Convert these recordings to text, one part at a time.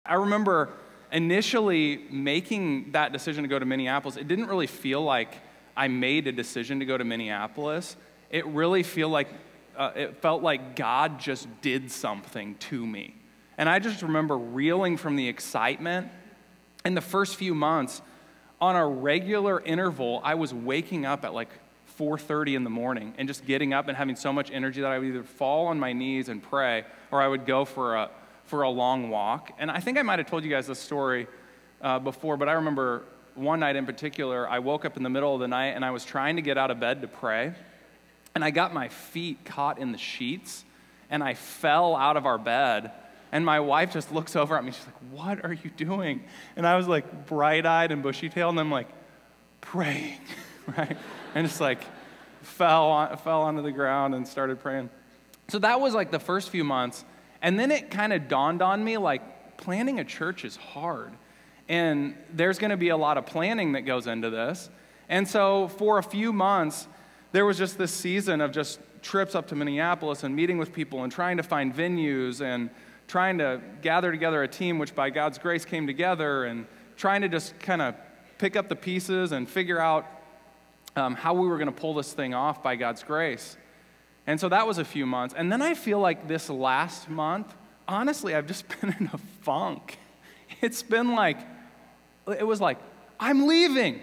I remember initially making that decision to go to Minneapolis. It didn't really feel like I made a decision to go to Minneapolis. It really it felt like God just did something to me. And I just remember reeling from the excitement. In the first few months, on a regular interval, I was waking up at like 4:30 in the morning and just getting up and having so much energy that I would either fall on my knees and pray, or I would go for a long walk. And I think I might have told you guys this story before, but I remember one night in particular, I woke up in the middle of the night and I was trying to get out of bed to pray, and I got my feet caught in the sheets, and I fell out of our bed. And my wife just looks over at me. She's like, "What are you doing?" And I was like bright-eyed and bushy-tailed, and I'm like, praying, right? And just like fell onto the ground and started praying. So that was like the first few months. And then it kind of dawned on me, like, planning a church is hard. And there's going to be a lot of planning that goes into this. And so for a few months, there was just this season of just trips up to Minneapolis and meeting with people and trying to find venues and trying to gather together a team, which by God's grace came together, and trying to just kind of pick up the pieces and figure out how we were going to pull this thing off by God's grace. And so that was a few months. And then I feel like this last month, honestly, I've just been in a funk. It's been like, it was like, I'm leaving,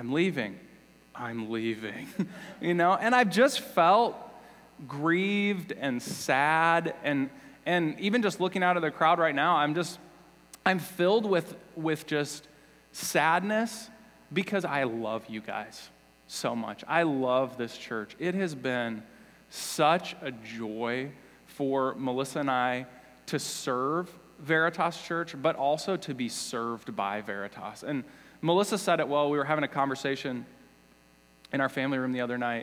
you know? And I've just felt grieved and sad, and even just looking out of the crowd right now, I'm filled with just sadness because I love you guys so much. I love this church. It has been such a joy for Melissa and I to serve Veritas Church, but also to be served by Veritas. And Melissa said it well. We were having a conversation in our family room the other night,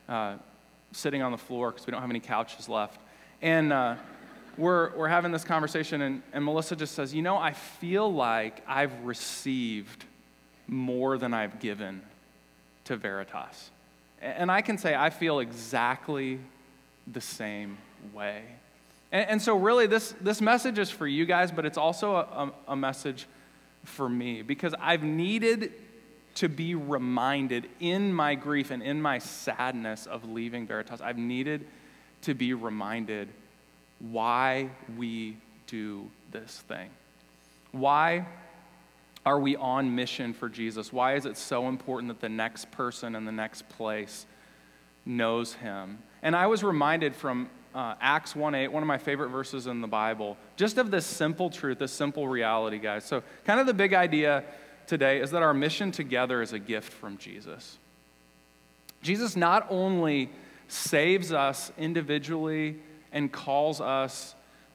sitting on the floor because we don't have any couches left. And we're having this conversation, and Melissa just says, "You know, I feel like I've received more than I've given to Veritas." And I can say I feel exactly the same way. And so really this message is for you guys, but it's also a message for me, because I've needed to be reminded in my grief and in my sadness of leaving Veritas. I've needed to be reminded why we do this thing. Why are we on mission for Jesus? Why is it so important that the next person in the next place knows him? And I was reminded from Acts 1:8, one of my favorite verses in the Bible, just of this simple truth, this simple reality, guys. So kind of the big idea today is that our mission together is a gift from Jesus. Jesus not only saves us individually and calls us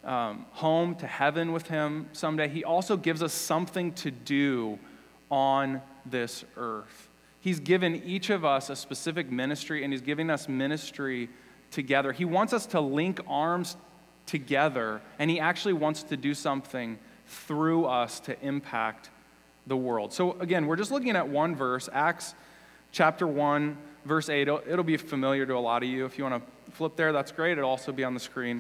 home to heaven with him someday, he also gives us something to do on this earth. He's given each of us a specific ministry, and he's giving us ministry together. He wants us to link arms together, and he actually wants to do something through us to impact the world. So again, we're just looking at one verse, Acts chapter 1, verse 8. It'll be familiar to a lot of you. If you want to flip there, that's great. It'll also be on the screen.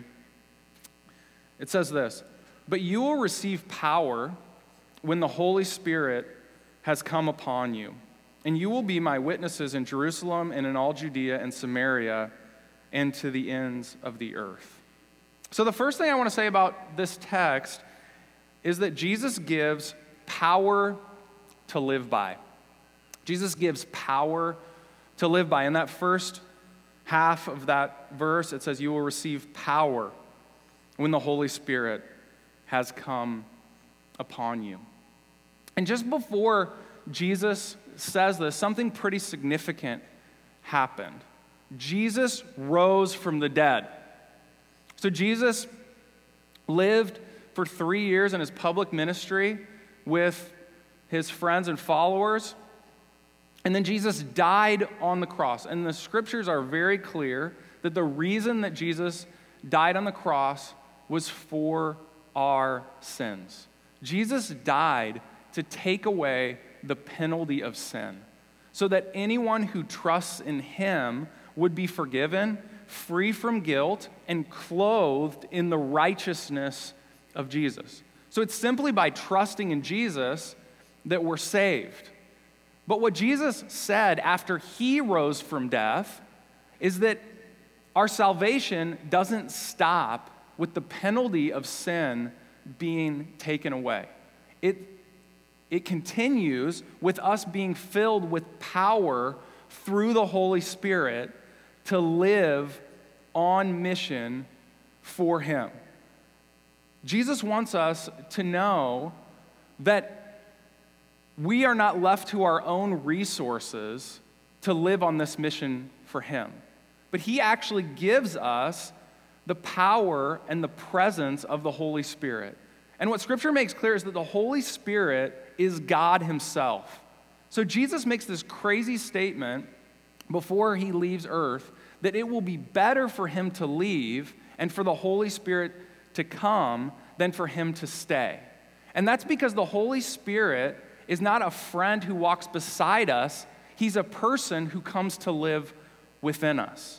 It says this: "But you will receive power when the Holy Spirit has come upon you, and you will be my witnesses in Jerusalem and in all Judea and Samaria and to the ends of the earth." So the first thing I want to say about this text is that Jesus gives power to live by. Jesus gives power to live by. In that first half of that verse, it says, "You will receive power when the Holy Spirit has come upon you." And just before Jesus says this, something pretty significant happened. Jesus rose from the dead. So Jesus lived for 3 years in his public ministry with his friends and followers, and then Jesus died on the cross. And the scriptures are very clear that the reason that Jesus died on the cross was for our sins. Jesus died to take away the penalty of sin, so that anyone who trusts in him would be forgiven, free from guilt, and clothed in the righteousness of Jesus. So it's simply by trusting in Jesus that we're saved. But what Jesus said after he rose from death is that our salvation doesn't stop with the penalty of sin being taken away. It continues with us being filled with power through the Holy Spirit to live on mission for him. Jesus wants us to know that we are not left to our own resources to live on this mission for him. But he actually gives us the power and the presence of the Holy Spirit. And what Scripture makes clear is that the Holy Spirit is God himself. So Jesus makes this crazy statement before he leaves earth that it will be better for him to leave and for the Holy Spirit to come than for him to stay. And that's because the Holy Spirit is not a friend who walks beside us. He's a person who comes to live within us.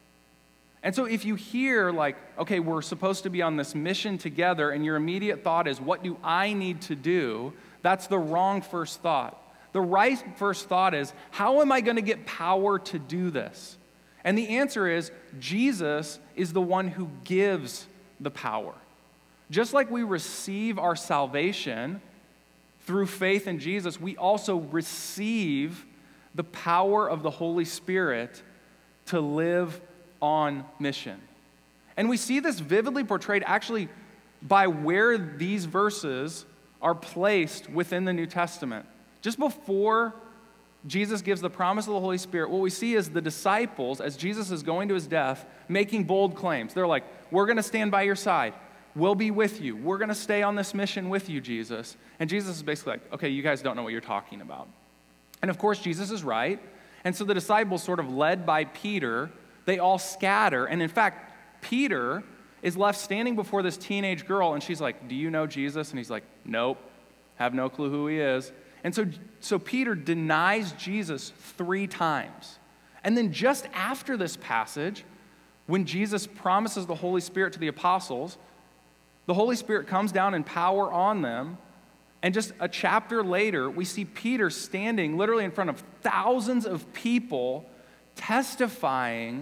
And so if you hear like, okay, we're supposed to be on this mission together, and your immediate thought is, what do I need to do? That's the wrong first thought. The right first thought is, how am I going to get power to do this? And the answer is, Jesus is the one who gives the power. Just like we receive our salvation through faith in Jesus, we also receive the power of the Holy Spirit to live on mission. And we see this vividly portrayed actually by where these verses are placed within the New Testament. Just before Jesus gives the promise of the Holy Spirit, what we see is the disciples, as Jesus is going to his death, making bold claims. They're like, we're going to stand by your side. We'll be with you. We're going to stay on this mission with you, Jesus. And Jesus is basically like, okay, you guys don't know what you're talking about. And of course, Jesus is right. And so the disciples, sort of led by Peter, they all scatter. And in fact, Peter is left standing before this teenage girl, and she's like, do you know Jesus? And he's like, nope, have no clue who he is. And so Peter denies Jesus 3 times. And then just after this passage, when Jesus promises the Holy Spirit to the apostles, the Holy Spirit comes down in power on them, and just a chapter later, we see Peter standing literally in front of thousands of people testifying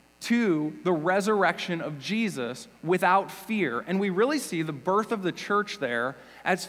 to the resurrection of Jesus without fear. And we really see the birth of the church there as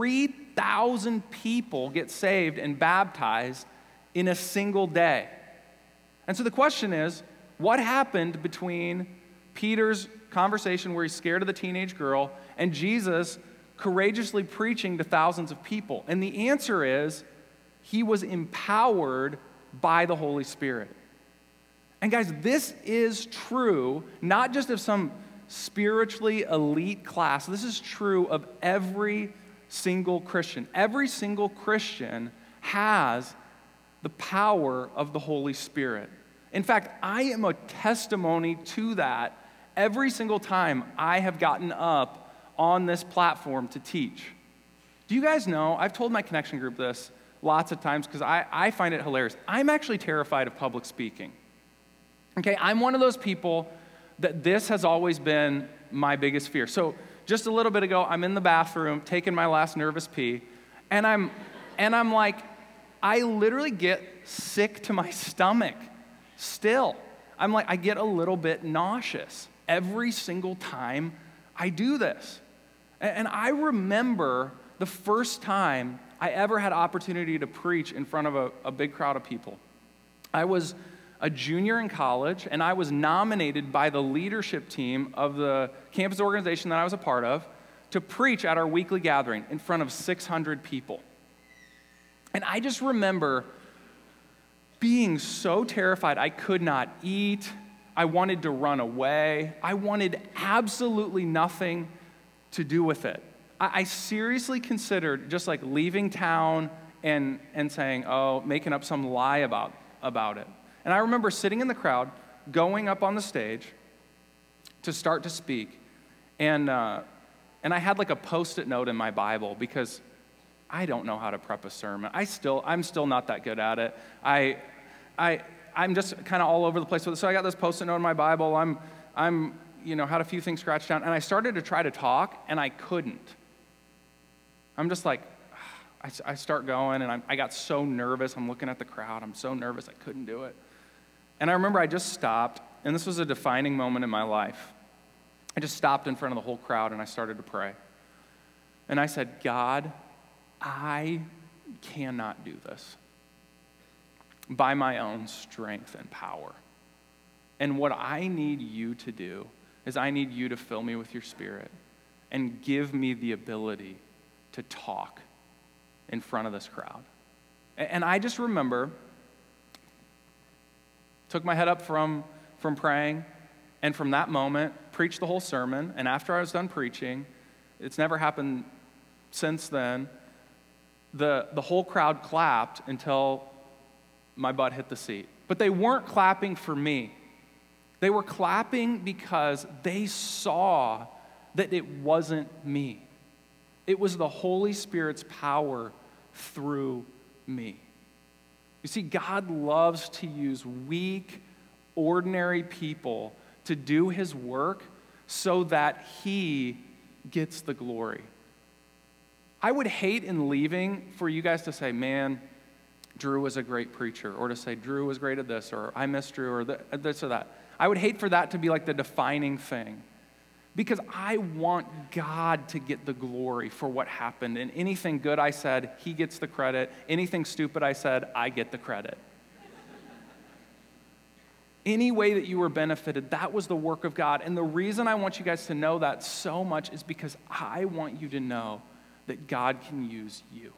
3,000 people get saved and baptized in a single day. And so the question is, what happened between Peter's conversation where he's scared of the teenage girl and Jesus courageously preaching to thousands of people? And the answer is, he was empowered by the Holy Spirit. And guys, this is true not just of some spiritually elite class. This is true of every single Christian. Every single Christian has the power of the Holy Spirit. In fact, I am a testimony to that every single time I have gotten up on this platform to teach. Do you guys know, I've told my connection group this lots of times because I find it hilarious. I'm actually terrified of public speaking. Okay, I'm one of those people that this has always been my biggest fear. So just a little bit ago, I'm in the bathroom taking my last nervous pee, and I'm like, I literally get sick to my stomach still. I'm like, I get a little bit nauseous every single time I do this. And I remember the first time I ever had opportunity to preach in front of a big crowd of people. I was a junior in college, and I was nominated by the leadership team of the campus organization that I was a part of to preach at our weekly gathering in front of 600 people. And I just remember being so terrified I could not eat. I wanted to run away. I wanted absolutely nothing to do with it. I seriously considered just like leaving town and saying, making up some lie about it. And I remember sitting in the crowd, going up on the stage to start to speak, and I had like a Post-it note in my Bible because I don't know how to prep a sermon. I'm still not that good at it. I'm just kind of all over the place with it. So I got this Post-it note in my Bible. I'm had a few things scratched down, and I started to try to talk, and I couldn't. I'm just like, I start going, and I got so nervous. I'm looking at the crowd. I'm so nervous I couldn't do it. And I remember I just stopped, and this was a defining moment in my life. I just stopped in front of the whole crowd, and I started to pray. And I said, God, I cannot do this by my own strength and power. And what I need you to do is I need you to fill me with your Spirit and give me the ability to talk in front of this crowd. And I just remember, took my head up from praying, and from that moment, preached the whole sermon. And after I was done preaching, it's never happened since then, the whole crowd clapped until my butt hit the seat. But they weren't clapping for me. They were clapping because they saw that it wasn't me. It was the Holy Spirit's power through me. You see, God loves to use weak, ordinary people to do his work so that he gets the glory. I would hate in leaving for you guys to say, man, Drew was a great preacher, or to say Drew was great at this, or I miss Drew, or this or that. I would hate for that to be like the defining thing, because I want God to get the glory for what happened. And anything good I said, he gets the credit. Anything stupid I said, I get the credit. Any way that you were benefited, that was the work of God. And the reason I want you guys to know that so much is because I want you to know that God can use you.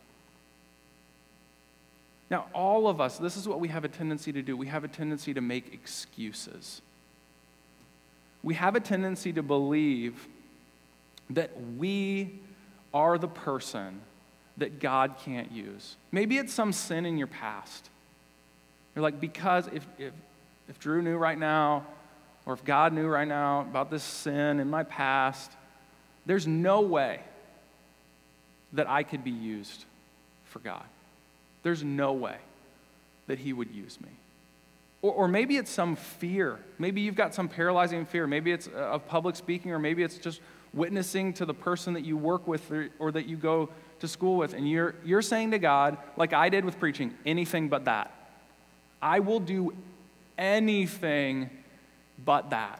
Now, all of us, this is what we have a tendency to do. We have a tendency to make excuses. We have a tendency to believe that we are the person that God can't use. Maybe it's some sin in your past. You're like, because if Drew knew right now, or if God knew right now about this sin in my past, there's no way that I could be used for God. There's no way that he would use me. Or maybe it's some fear. Maybe you've got some paralyzing fear. Maybe it's of public speaking, or maybe it's just witnessing to the person that you work with or that you go to school with. And you're saying to God, like I did with preaching, anything but that. I will do anything but that.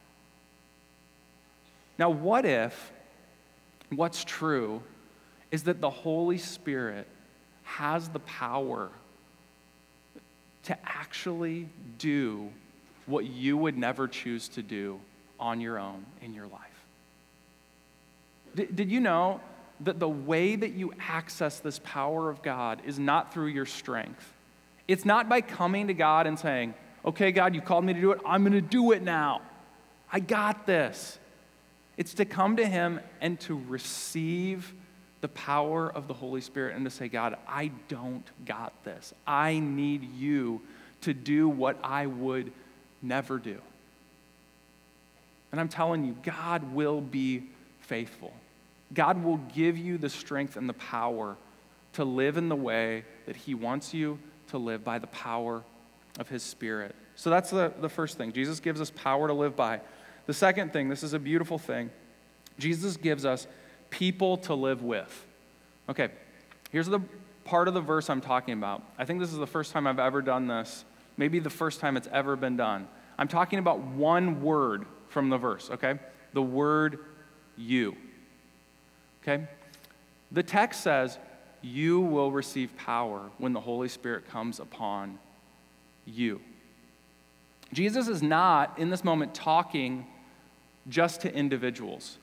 Now, what if what's true is that the Holy Spirit has the power to actually do what you would never choose to do on your own in your life? Did you know that the way that you access this power of God is not through your strength? It's not by coming to God and saying, okay, God, you called me to do it. I'm going to do it now. I got this. It's to come to him and to receive the power of the Holy Spirit and to say, God, I don't got this. I need you to do what I would never do. And I'm telling you, God will be faithful. God will give you the strength and the power to live in the way that he wants you to live by the power of his Spirit. So that's the first thing. Jesus gives us power to live by. The second thing, this is a beautiful thing. Jesus gives us people to live with. Okay, here's the part of the verse I'm talking about. I think this is the first time I've ever done this. Maybe the first time it's ever been done. I'm talking about one word from the verse, okay? The word you. Okay? The text says, you will receive power when the Holy Spirit comes upon you. Jesus is not, in this moment, talking just to individuals.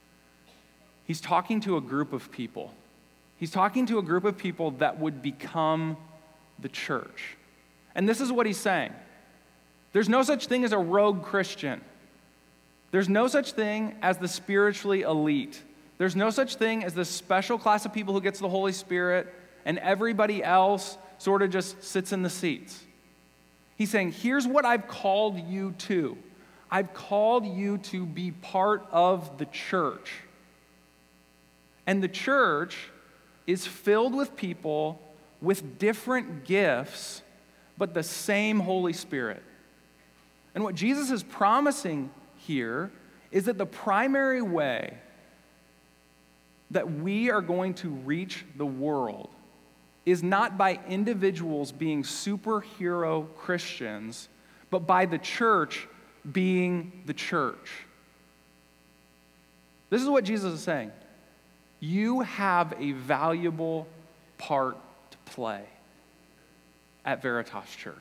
He's talking to a group of people. He's talking to a group of people that would become the church. And this is what he's saying. There's no such thing as a rogue Christian. There's no such thing as the spiritually elite. There's no such thing as this special class of people who gets the Holy Spirit and everybody else sort of just sits in the seats. He's saying, here's what I've called you to. I've called you to be part of the church. And the church is filled with people with different gifts, but the same Holy Spirit. And what Jesus is promising here is that the primary way that we are going to reach the world is not by individuals being superhero Christians, but by the church being the church. This is what Jesus is saying. You have a valuable part to play at Veritas Church.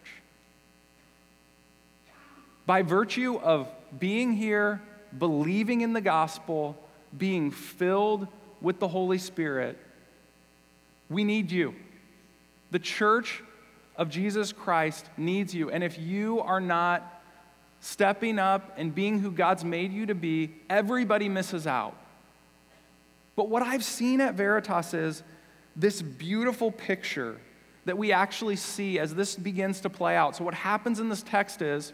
By virtue of being here, believing in the gospel, being filled with the Holy Spirit, we need you. The church of Jesus Christ needs you. And if you are not stepping up and being who God's made you to be, everybody misses out. But what I've seen at Veritas is this beautiful picture that we actually see as this begins to play out. So what happens in this text is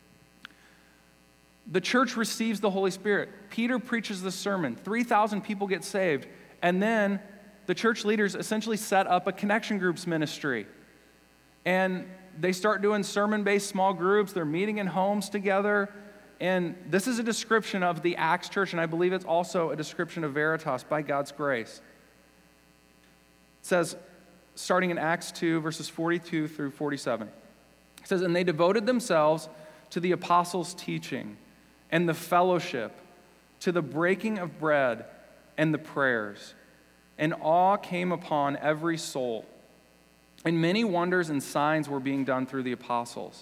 the church receives the Holy Spirit. Peter preaches this sermon. 3,000 people get saved. And then the church leaders essentially set up a connection groups ministry. And they start doing sermon-based small groups. They're meeting in homes together. And this is a description of the Acts church, and I believe it's also a description of Veritas by God's grace. It says, starting in Acts 2, verses 42 through 47. It says, "And they devoted themselves to the apostles' teaching and the fellowship, to the breaking of bread and the prayers. And awe came upon every soul. And many wonders and signs were being done through the apostles.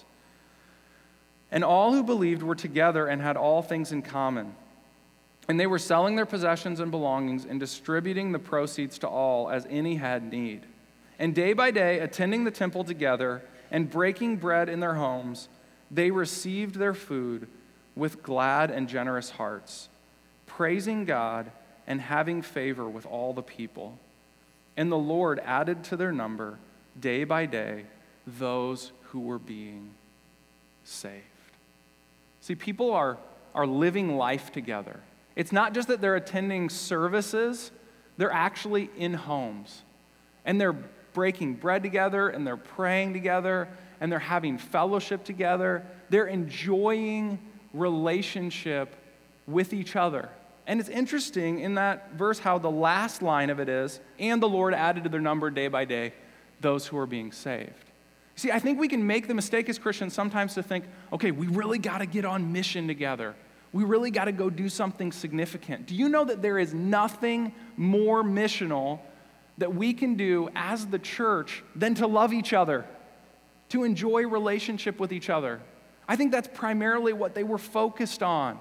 And all who believed were together and had all things in common. And they were selling their possessions and belongings and distributing the proceeds to all as any had need. And day by day, attending the temple together and breaking bread in their homes, they received their food with glad and generous hearts, praising God and having favor with all the people. And the Lord added to their number day by day those who were being saved." See, people are living life together. It's not just that they're attending services, they're actually in homes. And they're breaking bread together, and they're praying together, and they're having fellowship together. They're enjoying relationship with each other. And it's interesting in that verse how the last line of it is, "And the Lord added to their number day by day those who are being saved." See, I think we can make the mistake as Christians sometimes to think, okay, we really got to get on mission together. We really got to go do something significant. Do you know that there is nothing more missional that we can do as the church than to love each other, to enjoy relationship with each other? I think that's primarily what they were focused on.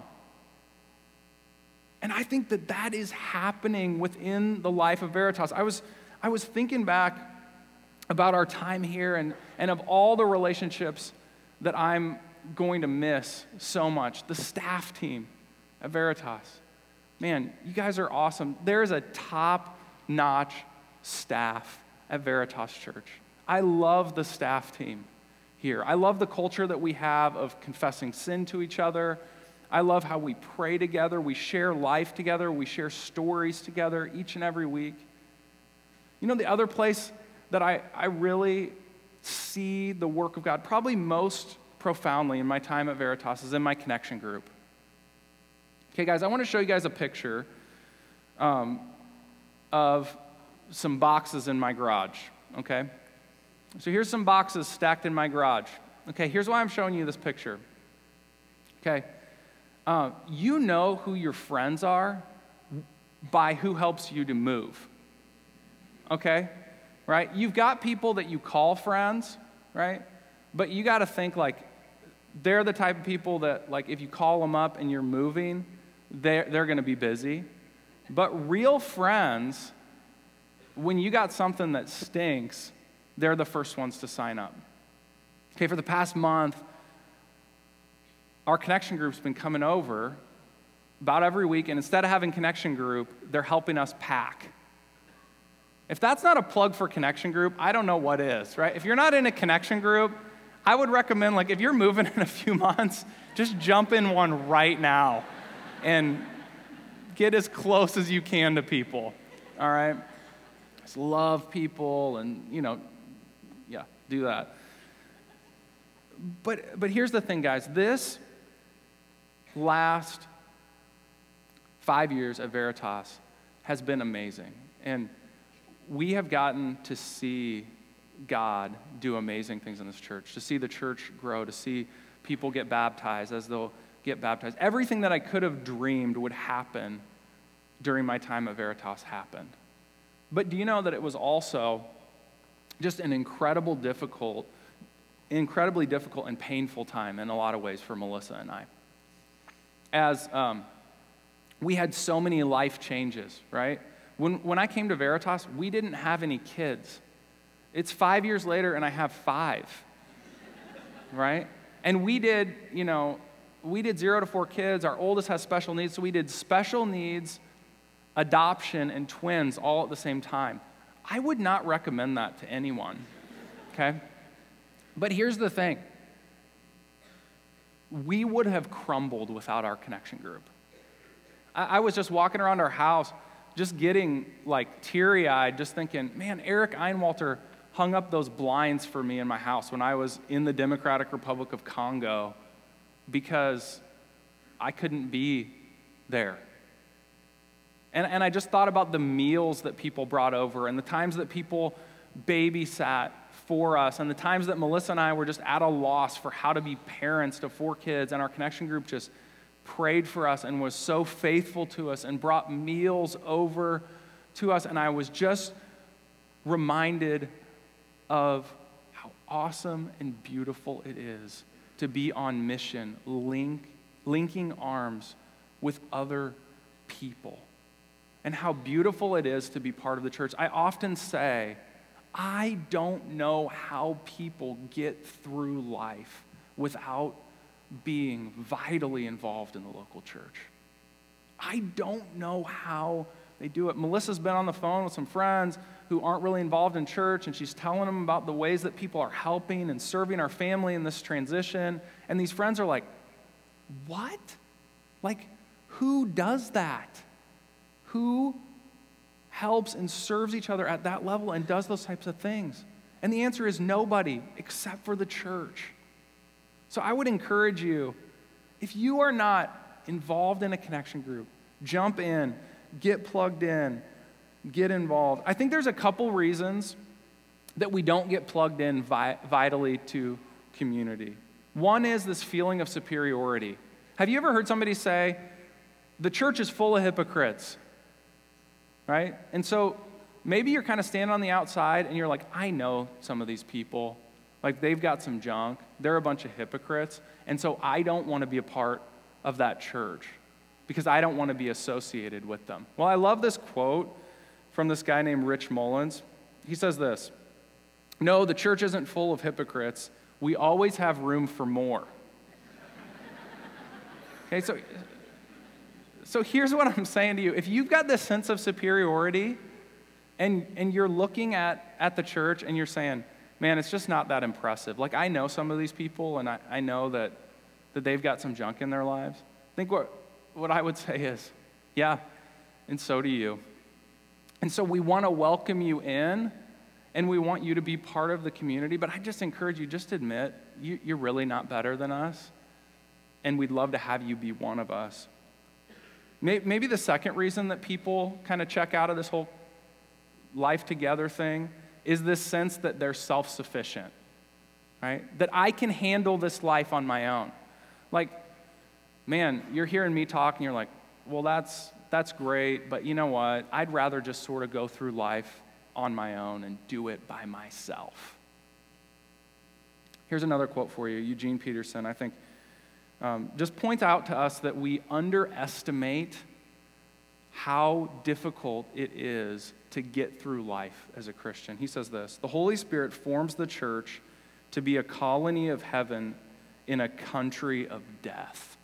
And I think that that is happening within the life of Veritas. I was thinking back about our time here and of all the relationships that I'm going to miss so much. The staff team at Veritas. Man, you guys are awesome. There is a top-notch staff at Veritas Church. I love the staff team here. I love the culture that we have of confessing sin to each other. I love how we pray together. We share life together. We share stories together each and every week. You know, the other place that I really see the work of God, probably most profoundly in my time at Veritas, is in my connection group. Okay, guys, I want to show you guys a picture of some boxes in my garage, okay? So here's some boxes stacked in my garage. Okay, here's why I'm showing you this picture. Okay, you know who your friends are by who helps you to move, okay? Right? You've got people that you call friends, right? But you got to think like they're the type of people that like if you call them up and you're moving, they're going to be busy. But real friends, when you got something that stinks, they're the first ones to sign up. Okay, for the past month, our connection group's been coming over about every week, and instead of having connection group, they're helping us pack. If that's not a plug for connection group, I don't know what is, right? If you're not in a connection group, I would recommend, like, if you're moving in a few months, just jump in one right now and get as close as you can to people, all right? Just love people and, yeah, do that. But here's the thing, guys. This last 5 years at Veritas has been amazing. And we have gotten to see God do amazing things in this church, to see the church grow, to see people get baptized as they'll get baptized. Everything that I could have dreamed would happen during my time at Veritas happened. But do you know that it was also just an incredibly difficult and painful time in a lot of ways for Melissa and I. As we had so many life changes, right? When I came to Veritas, we didn't have any kids. It's 5 years later and I have 5, right? And we did 0 to 4 kids. Our oldest has special needs, so we did special needs, adoption, and twins all at the same time. I would not recommend that to anyone, okay? But here's the thing. We would have crumbled without our connection group. I was just walking around our house, just getting like teary-eyed, just thinking, man, Eric Einwalter hung up those blinds for me in my house when I was in the Democratic Republic of Congo because I couldn't be there. And I just thought about the meals that people brought over and the times that people babysat for us and the times that Melissa and I were just at a loss for how to be parents to 4 kids, and our connection group just prayed for us and was so faithful to us and brought meals over to us. And I was just reminded of how awesome and beautiful it is to be on mission, linking arms with other people. And how beautiful it is to be part of the church. I often say, I don't know how people get through life without being vitally involved in the local church. I don't know how they do it. Melissa's been on the phone with some friends who aren't really involved in church, and she's telling them about the ways that people are helping and serving our family in this transition. And these friends are like, what? Like, who does that? Who helps and serves each other at that level and does those types of things? And the answer is nobody except for the church. So I would encourage you, if you are not involved in a connection group, jump in, get plugged in, get involved. I think there's a couple reasons that we don't get plugged in vitally to community. One is this feeling of superiority. Have you ever heard somebody say, the church is full of hypocrites? Right? And so maybe you're kind of standing on the outside and you're like, I know some of these people. Like, they've got some junk. They're a bunch of hypocrites. And so I don't want to be a part of that church because I don't want to be associated with them. Well, I love this quote from this guy named Rich Mullins. He says this, no, the church isn't full of hypocrites. We always have room for more. Okay, so here's what I'm saying to you. If you've got this sense of superiority and you're looking at the church and you're saying, man, it's just not that impressive. Like, I know some of these people and I know that they've got some junk in their lives. I think what I would say is, yeah, and so do you. And so we want to welcome you in and we want you to be part of the community, but I just encourage you, just admit you're really not better than us, and we'd love to have you be one of us. Maybe the second reason that people kind of check out of this whole life together thing is this sense that they're self-sufficient, right? That I can handle this life on my own. Like, man, you're hearing me talk and you're like, well, that's great, but you know what? I'd rather just sort of go through life on my own and do it by myself. Here's another quote for you. Eugene Peterson, I think, just points out to us that we underestimate how difficult it is to get through life as a Christian. He says this, the Holy Spirit forms the church to be a colony of heaven in a country of death.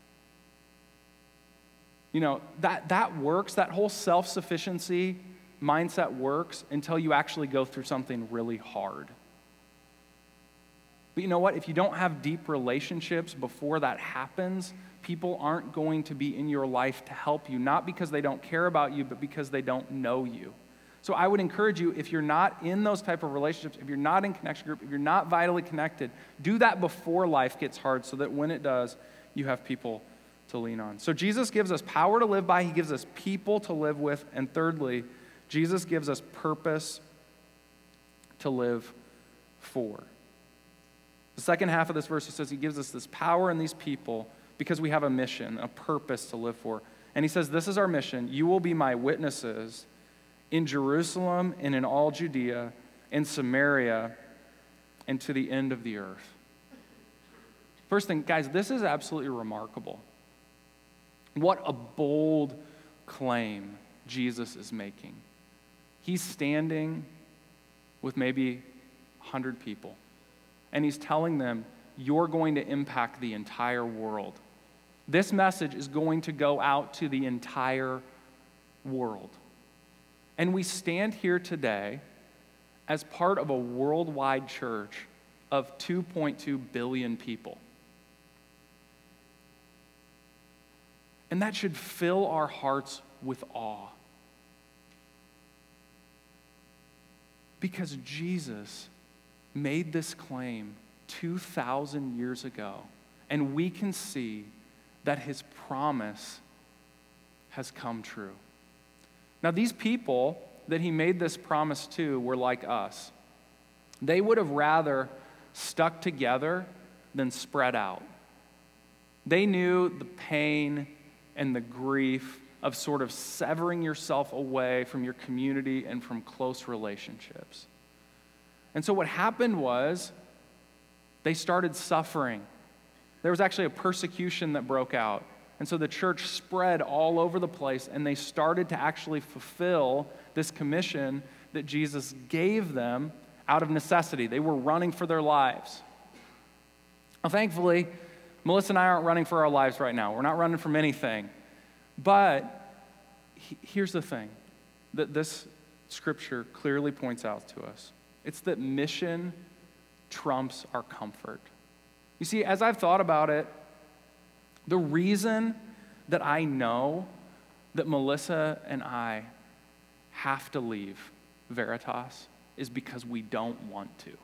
You know, that works, that whole self-sufficiency mindset works until you actually go through something really hard. But you know what? If you don't have deep relationships before that happens, people aren't going to be in your life to help you, not because they don't care about you, but because they don't know you. So I would encourage you, if you're not in those type of relationships, if you're not in connection group, if you're not vitally connected, do that before life gets hard so that when it does, you have people to lean on. So Jesus gives us power to live by. He gives us people to live with. And thirdly, Jesus gives us purpose to live for. The second half of this verse says he gives us this power and these people because we have a mission, a purpose to live for. And he says, this is our mission. You will be my witnesses in Jerusalem and in all Judea, in Samaria, and to the end of the earth. First thing, guys, this is absolutely remarkable. What a bold claim Jesus is making. He's standing with maybe 100 people, and he's telling them, you're going to impact the entire world. This message is going to go out to the entire world. And we stand here today as part of a worldwide church of 2.2 billion people. And that should fill our hearts with awe. Because Jesus made this claim 2,000 years ago, and we can see that his promise has come true. Now, these people that he made this promise to were like us. They would have rather stuck together than spread out. They knew the pain and the grief of sort of severing yourself away from your community and from close relationships. And so what happened was they started suffering. There was actually a persecution that broke out. And so the church spread all over the place, and they started to actually fulfill this commission that Jesus gave them out of necessity. They were running for their lives. Well, thankfully, Melissa and I aren't running for our lives right now. We're not running from anything. But here's the thing that this scripture clearly points out to us. It's that mission trumps our comfort. You see, as I've thought about it, the reason that I know that Melissa and I have to leave Veritas is because we don't want to.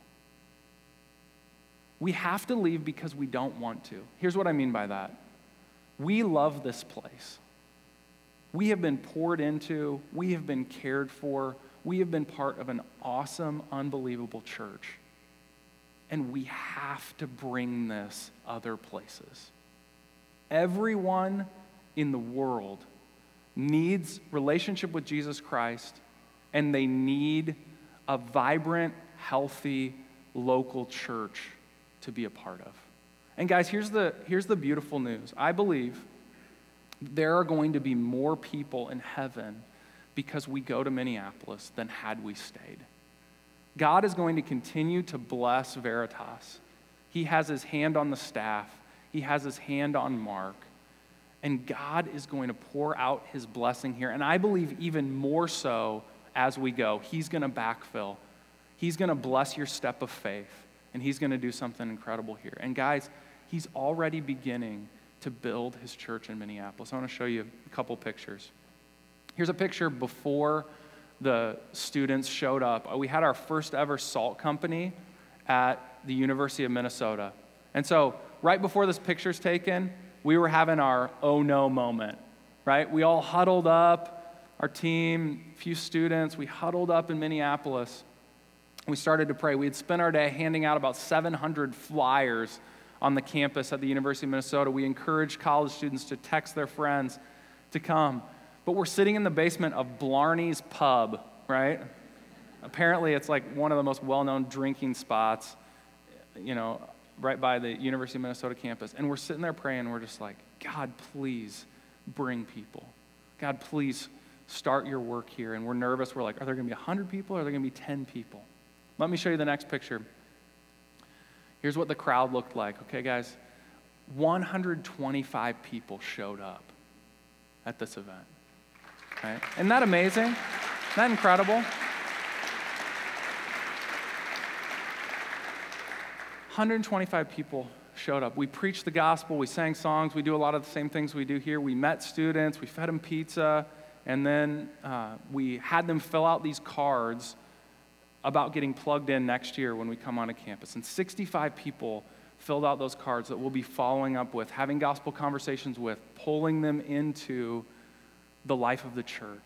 We have to leave because we don't want to. Here's what I mean by that. We love this place. We have been poured into. We have been cared for. We have been part of an awesome, unbelievable church. And we have to bring this other places. Everyone in the world needs relationship with Jesus Christ, and they need a vibrant, healthy, local church to be a part of. And guys, here's the beautiful news. I believe there are going to be more people in heaven because we go to Minneapolis than had we stayed. God is going to continue to bless Veritas. He has his hand on the staff. He has his hand on Mark. And God is going to pour out his blessing here. And I believe even more so as we go. He's going to backfill. He's going to bless your step of faith. And he's going to do something incredible here. And guys, he's already beginning to build his church in Minneapolis. I want to show you a couple pictures. Here's a picture before the students showed up. We had our first ever salt company at the University of Minnesota. And so right before this picture's taken, we were having our oh no moment, right? We all huddled up, our team, a few students, we huddled up in Minneapolis. We started to pray. We had spent our day handing out about 700 flyers on the campus at the University of Minnesota. We encouraged college students to text their friends to come. But we're sitting in the basement of Blarney's Pub, right? Apparently, it's like one of the most well-known drinking spots, right by the University of Minnesota campus. And we're sitting there praying, and we're just like, God, please bring people. God, please start your work here. And we're nervous. We're like, are there going to be 100 people or are there going to be 10 people? Let me show you the next picture. Here's what the crowd looked like. Okay, guys, 125 people showed up at this event. Right? Isn't that amazing? Isn't that incredible? 125 people showed up. We preached the gospel. We sang songs. We do a lot of the same things we do here. We met students. We fed them pizza. And then we had them fill out these cards about getting plugged in next year when we come onto campus. And 65 people filled out those cards that we'll be following up with, having gospel conversations with, pulling them into the life of the church.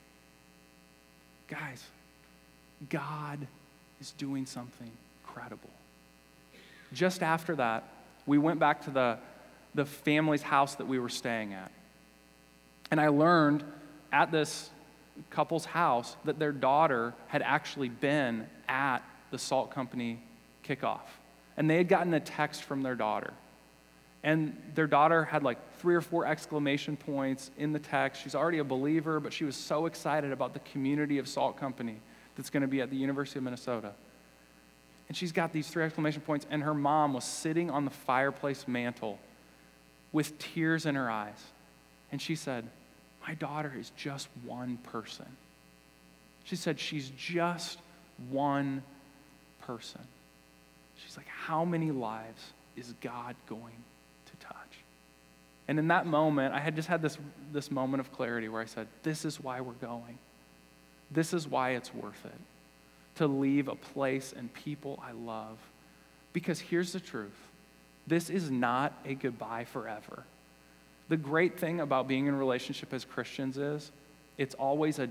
Guys, God is doing something incredible. Just after that, we went back to the family's house that we were staying at. And I learned at this couple's house that their daughter had actually been at the Salt Company kickoff. And they had gotten a text from their daughter. And their daughter had like 3 or 4 exclamation points in the text. She's already a believer, but she was so excited about the community of Salt Company that's going to be at the University of Minnesota. And she's got these 3 exclamation points, and her mom was sitting on the fireplace mantle with tears in her eyes. And she said, "My daughter is just one person." She said, "She's just one person." She's like, how many lives is God going to touch? And in that moment, I had just had this moment of clarity where I said, this is why we're going. This is why it's worth it, to leave a place and people I love. Because here's the truth. This is not a goodbye forever. The great thing about being in a relationship as Christians is it's always a ...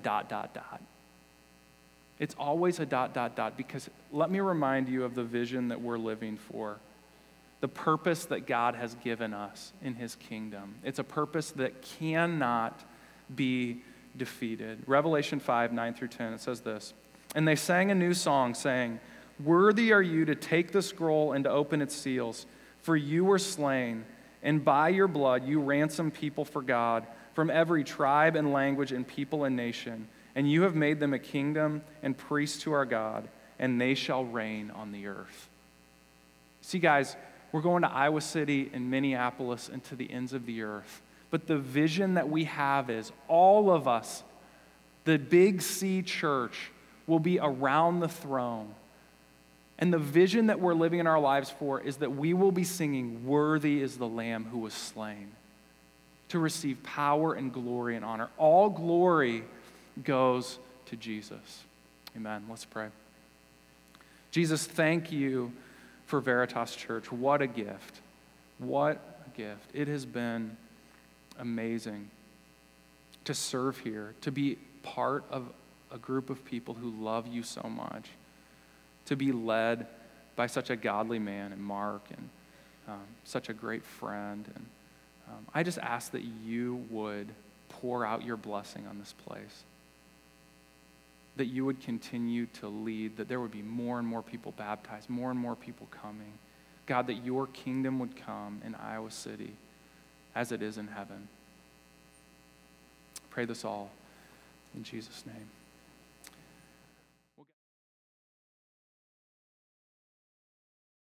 It's always a ... because let me remind you of the vision that we're living for, the purpose that God has given us in his kingdom. It's a purpose that cannot be defeated. Revelation 5, 9 through 10, it says this, "And they sang a new song saying, 'Worthy are you to take the scroll and to open its seals, for you were slain, and by your blood you ransomed people for God from every tribe and language and people and nation. And you have made them a kingdom and priests to our God, and they shall reign on the earth.'" See, guys, we're going to Iowa City and Minneapolis and to the ends of the earth. But the vision that we have is all of us, the Big C church, will be around the throne. And the vision that we're living in our lives for is that we will be singing, "Worthy is the Lamb who was slain," to receive power and glory and honor. All glory goes to Jesus. Amen. Let's pray. Jesus, thank you for Veritas Church. What a gift. What a gift. It has been amazing to serve here, to be part of a group of people who love you so much, to be led by such a godly man and Mark and such a great friend. And I just ask that you would pour out your blessing on this place, that you would continue to lead, that there would be more and more people baptized, more and more people coming. God, that your kingdom would come in Iowa City as it is in heaven. Pray this all in Jesus' name.